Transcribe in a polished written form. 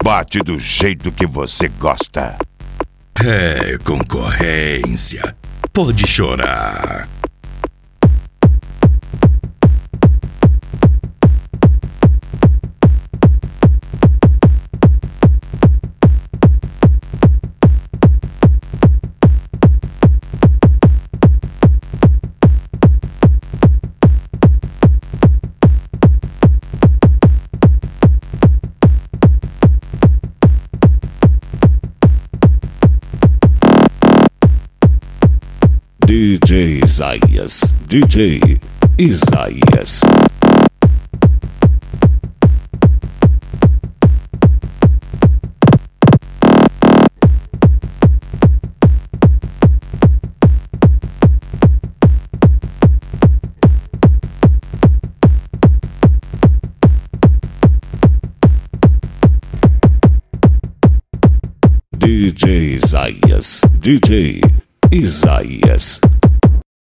bate do jeito que você gosta. É, concorrência. Pode chorar. DJ Isaías, DJ Isaías. DJ Isaías, DJ Isaías.